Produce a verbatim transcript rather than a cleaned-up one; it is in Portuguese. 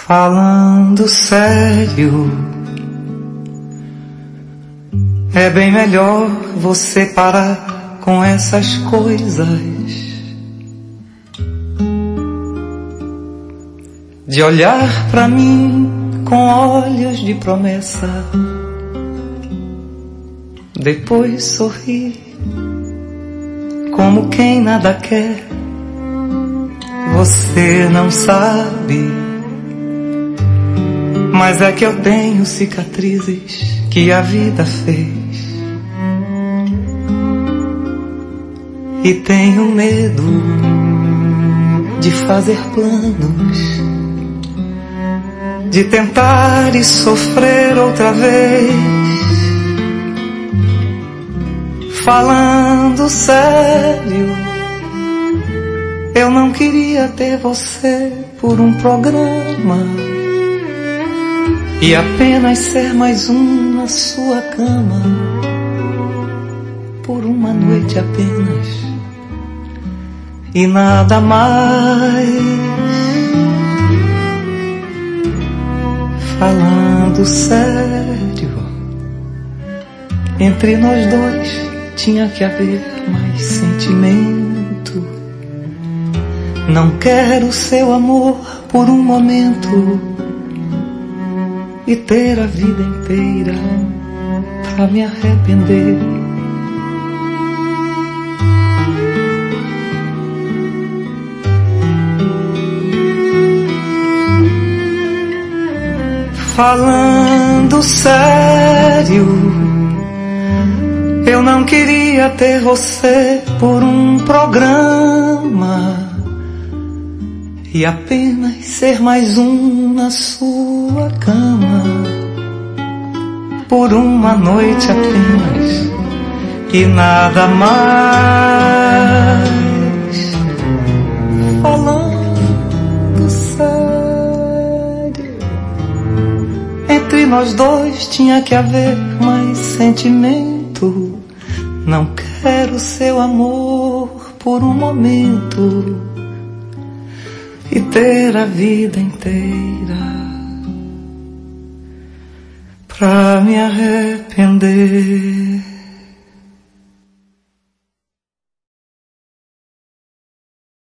Falando sério, é bem melhor você parar com essas coisas de olhar pra mim com olhos de promessa, depois sorrir como quem nada quer. Você não sabe, mas é que eu tenho cicatrizes que a vida fez, e tenho medo de fazer planos, de tentar e sofrer outra vez. Falando sério, eu não queria ter você por um programa e apenas ser mais um na sua cama, por uma noite apenas e nada mais. Falando sério, entre nós dois tinha que haver mais sentimento. Não quero seu amor por um momento e ter a vida inteira pra me arrepender. Falando sério, eu não queria ter você por um programa e apenas ser mais um na sua cama, por uma noite apenas e nada mais. Falando sério, entre nós dois tinha que haver mais sentimento. Não quero seu amor por um momento e ter a vida inteira pra me arrepender.